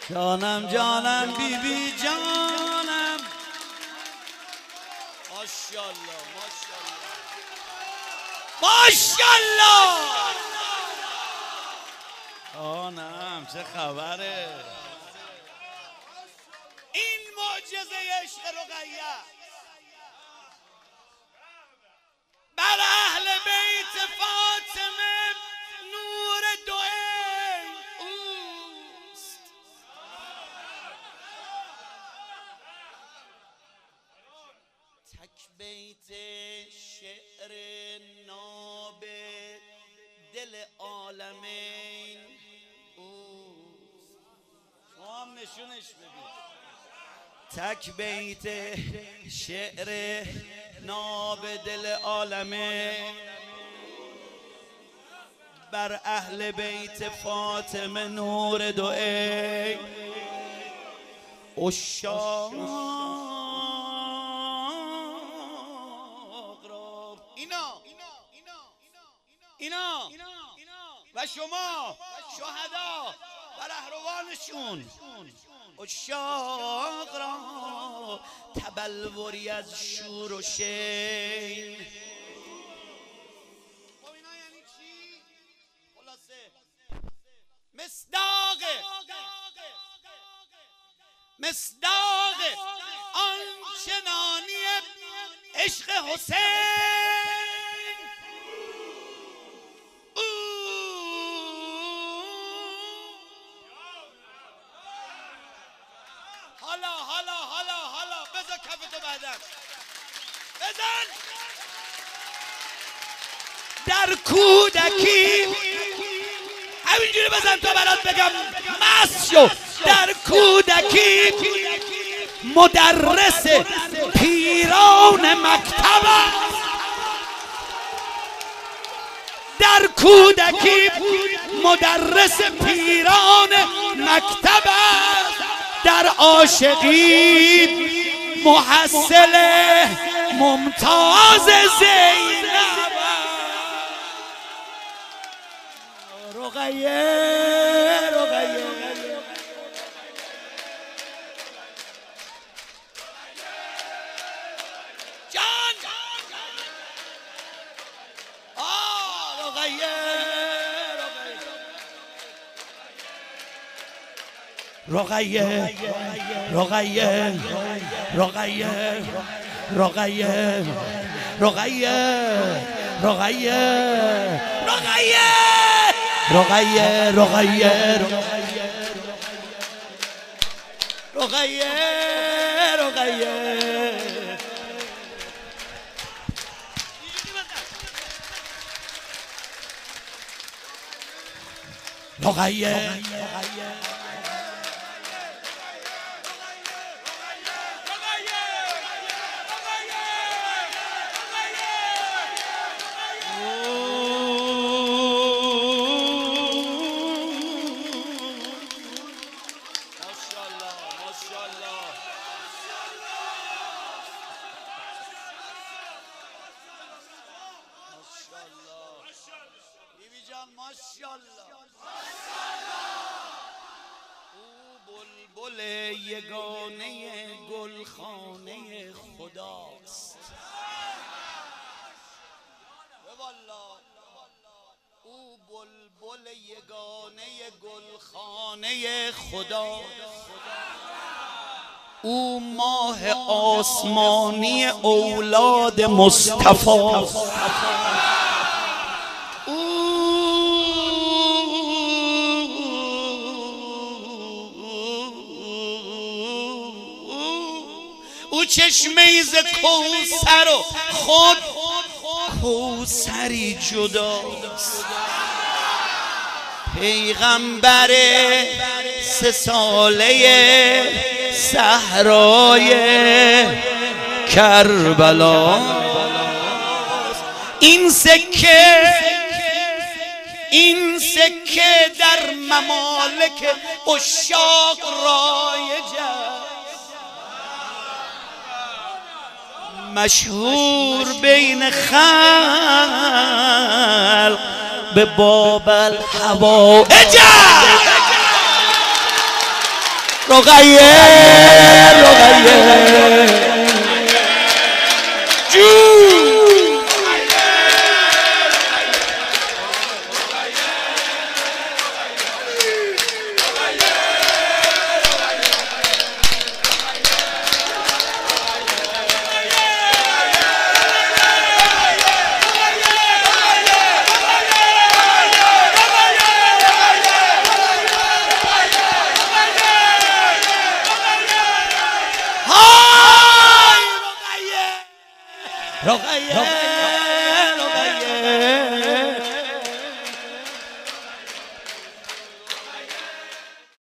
جانم جانم بی بی جانم. ماشاءالله ماشاءالله ماشاءالله. جانم چه خبره؟ این معجزه عشق رقیه بر اهل بیت فاطمه نور دو عین اوست. تک بیت شعر ناب دل عالمین اوست. شما هم نشونش بدید. تک بیت شعر ناب دل عالمین بر اهل بیت فاطمه نور دو عین. عشاق را اینا و شما شهدا و رهروانشون عشاق را تبلوری از شور و شین. خب اینا یعنی چی؟ خلاصه مصداق آنچنانی عشق حسین. حالا بذار کفتو بعدن بزن. در کودکی همینجوری بزن تا برات بگم مست شو. در کودکی مدرس پیران مکتب است. در کودکی مدرس پیران مکتب است. در عاشقی محصل ممتاز زینب. رقیه جان رقیه بلبل یگانه گلخانه خداست. او بلبل یگانه گلخانه خداست. او ماه آسمانی اولاد مصطفی. او چشمه ز کوثر و خود کوثری جداست. پیغمبر 3 ساله صحرای کربلا. این سکه در ممالک عشاق رایج است. مشهور بین خلق به باب الحوائج. رقیه رقیه